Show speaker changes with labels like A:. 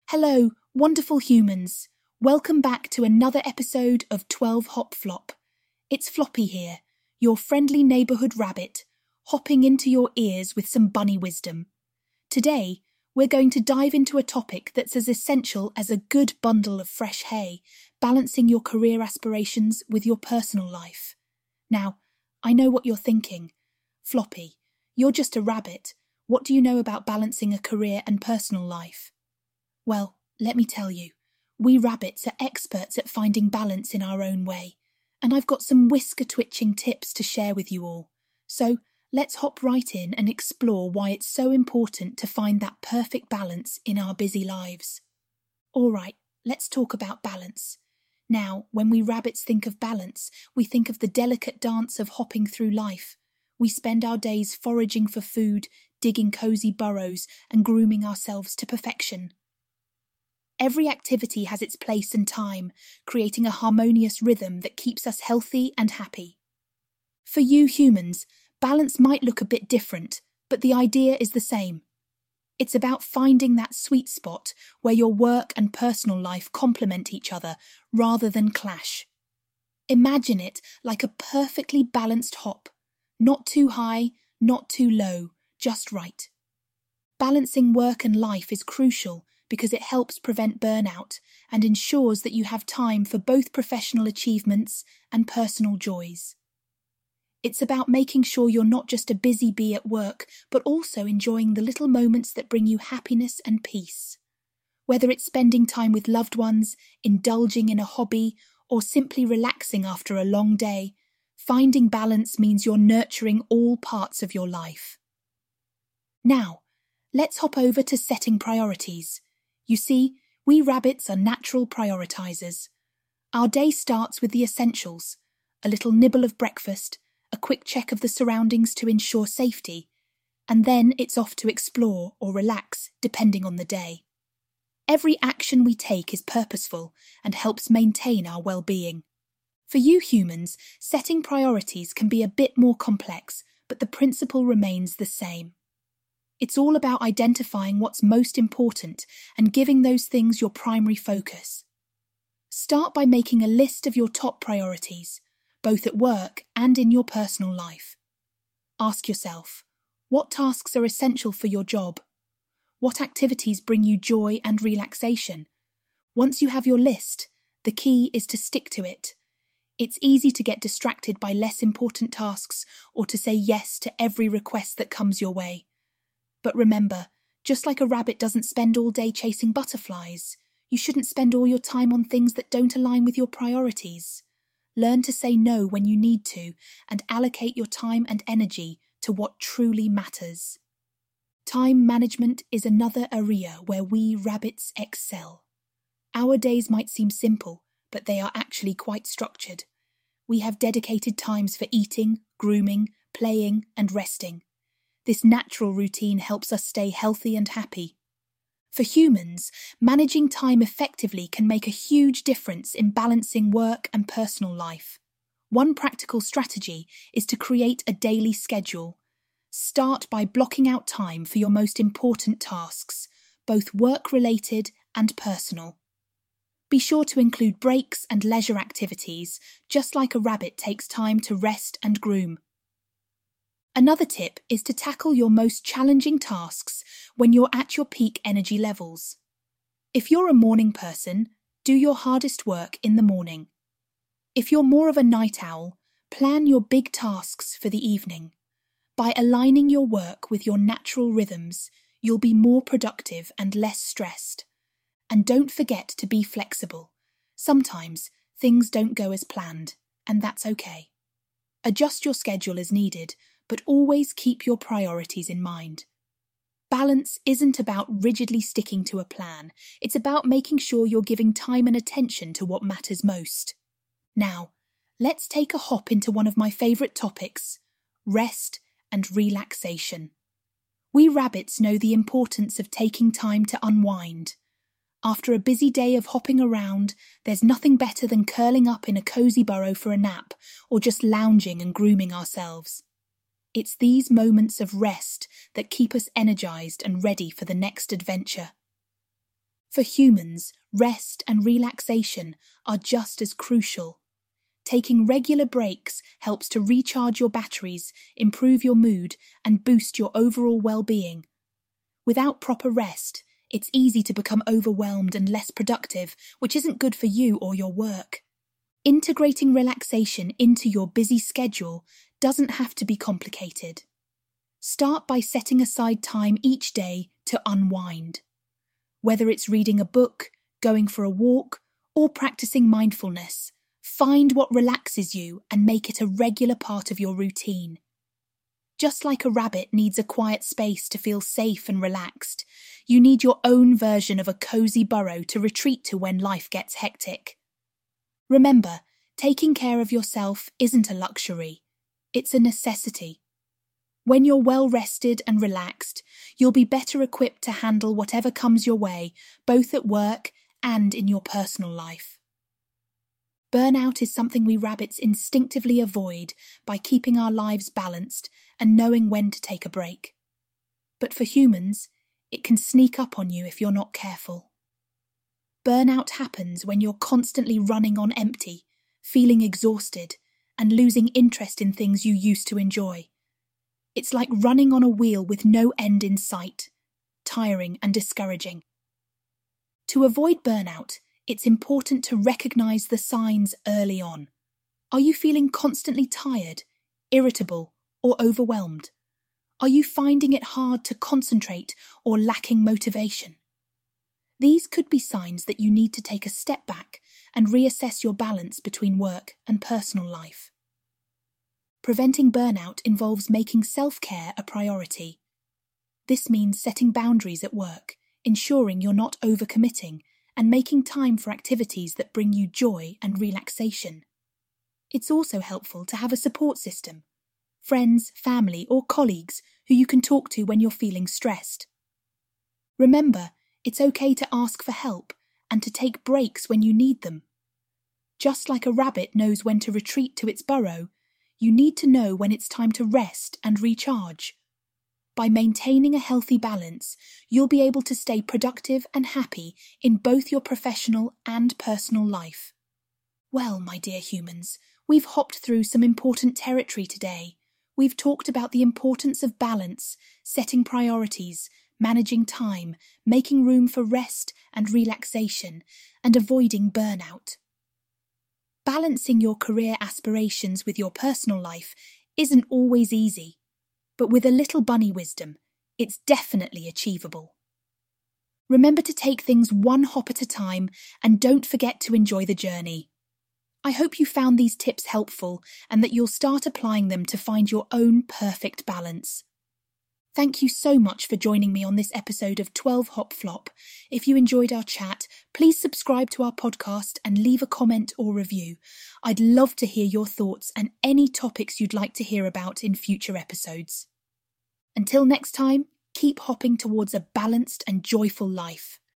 A: Hello, wonderful humans. Welcome back to another episode of 12 Hop Flop. It's Floppy here, your friendly neighbourhood rabbit, hopping into your ears with some bunny wisdom. Today, we're going to dive into a topic that's as essential as a good bundle of fresh hay, balancing your career aspirations with your personal life. Now, I know what you're thinking. Floppy, you're just a rabbit. What do you know about balancing a career and personal life? Well, let me tell you, we rabbits are experts at finding balance in our own way, and I've got some whisker-twitching tips to share with you all. So, let's hop right in and explore why it's so important to find that perfect balance in our busy lives. All right, let's talk about balance. Now, when we rabbits think of balance, we think of the delicate dance of hopping through life. We spend our days foraging for food, digging cosy burrows, and grooming ourselves to perfection. Every activity has its place and time, creating a harmonious rhythm that keeps us healthy and happy. For you humans, balance might look a bit different, but the idea is the same. It's about finding that sweet spot where your work and personal life complement each other rather than clash. Imagine it like a perfectly balanced hop, not too high, not too low, just right. Balancing work and life is crucial because it helps prevent burnout and ensures that you have time for both professional achievements and personal joys. It's about making sure you're not just a busy bee at work, but also enjoying the little moments that bring you happiness and peace. Whether it's spending time with loved ones, indulging in a hobby, or simply relaxing after a long day, finding balance means you're nurturing all parts of your life. Now, let's hop over to setting priorities. You see, we rabbits are natural prioritizers. Our day starts with the essentials, a little nibble of breakfast, a quick check of the surroundings to ensure safety, and then it's off to explore or relax, depending on the day. Every action we take is purposeful and helps maintain our well-being. For you humans, setting priorities can be a bit more complex, but the principle remains the same. It's all about identifying what's most important and giving those things your primary focus. Start by making a list of your top priorities, both at work and in your personal life. Ask yourself, what tasks are essential for your job? What activities bring you joy and relaxation? Once you have your list, the key is to stick to it. It's easy to get distracted by less important tasks or to say yes to every request that comes your way. But remember, just like a rabbit doesn't spend all day chasing butterflies, you shouldn't spend all your time on things that don't align with your priorities. Learn to say no when you need to and allocate your time and energy to what truly matters. Time management is another area where we rabbits excel. Our days might seem simple, but they are actually quite structured. We have dedicated times for eating, grooming, playing, and resting. This natural routine helps us stay healthy and happy. For humans, managing time effectively can make a huge difference in balancing work and personal life. One practical strategy is to create a daily schedule. Start by blocking out time for your most important tasks, both work-related and personal. Be sure to include breaks and leisure activities, just like a rabbit takes time to rest and groom. Another tip is to tackle your most challenging tasks when you're at your peak energy levels. If you're a morning person, do your hardest work in the morning. If you're more of a night owl, plan your big tasks for the evening. By aligning your work with your natural rhythms, you'll be more productive and less stressed. And don't forget to be flexible. Sometimes things don't go as planned, and that's okay. Adjust your schedule as needed, but always keep your priorities in mind. Balance isn't about rigidly sticking to a plan. It's about making sure you're giving time and attention to what matters most. Now, let's take a hop into one of my favourite topics, rest and relaxation. We rabbits know the importance of taking time to unwind. After a busy day of hopping around, there's nothing better than curling up in a cosy burrow for a nap or just lounging and grooming ourselves. It's these moments of rest that keep us energized and ready for the next adventure. For humans, rest and relaxation are just as crucial. Taking regular breaks helps to recharge your batteries, improve your mood, and boost your overall well-being. Without proper rest, it's easy to become overwhelmed and less productive, which isn't good for you or your work. Integrating relaxation into your busy schedule doesn't have to be complicated. Start by setting aside time each day to unwind. Whether it's reading a book, going for a walk, or practicing mindfulness, find what relaxes you and make it a regular part of your routine. Just like a rabbit needs a quiet space to feel safe and relaxed, you need your own version of a cozy burrow to retreat to when life gets hectic. Remember, taking care of yourself isn't a luxury, it's a necessity. When you're well rested and relaxed, you'll be better equipped to handle whatever comes your way, both at work and in your personal life. Burnout is something we rabbits instinctively avoid by keeping our lives balanced and knowing when to take a break. But for humans, it can sneak up on you if you're not careful. Burnout happens when you're constantly running on empty, feeling exhausted, and losing interest in things you used to enjoy. It's like running on a wheel with no end in sight, tiring and discouraging. To avoid burnout, it's important to recognize the signs early on. Are you feeling constantly tired, irritable, or overwhelmed? Are you finding it hard to concentrate or lacking motivation? These could be signs that you need to take a step back and reassess your balance between work and personal life. Preventing burnout involves making self-care a priority. This means setting boundaries at work, ensuring you're not overcommitting, and making time for activities that bring you joy and relaxation. It's also helpful to have a support system, friends, family, or colleagues who you can talk to when you're feeling stressed. Remember, it's okay to ask for help and to take breaks when you need them. Just like a rabbit knows when to retreat to its burrow, you need to know when it's time to rest and recharge. By maintaining a healthy balance, you'll be able to stay productive and happy in both your professional and personal life. Well, my dear humans, we've hopped through some important territory today. We've talked about the importance of balance, setting priorities, managing time, making room for rest and relaxation, and avoiding burnout. Balancing your career aspirations with your personal life isn't always easy, but with a little bunny wisdom, it's definitely achievable. Remember to take things one hop at a time and don't forget to enjoy the journey. I hope you found these tips helpful and that you'll start applying them to find your own perfect balance. Thank you so much for joining me on this episode of 12 Hop Flop. If you enjoyed our chat, please subscribe to our podcast and leave a comment or review. I'd love to hear your thoughts and any topics you'd like to hear about in future episodes. Until next time, keep hopping towards a balanced and joyful life.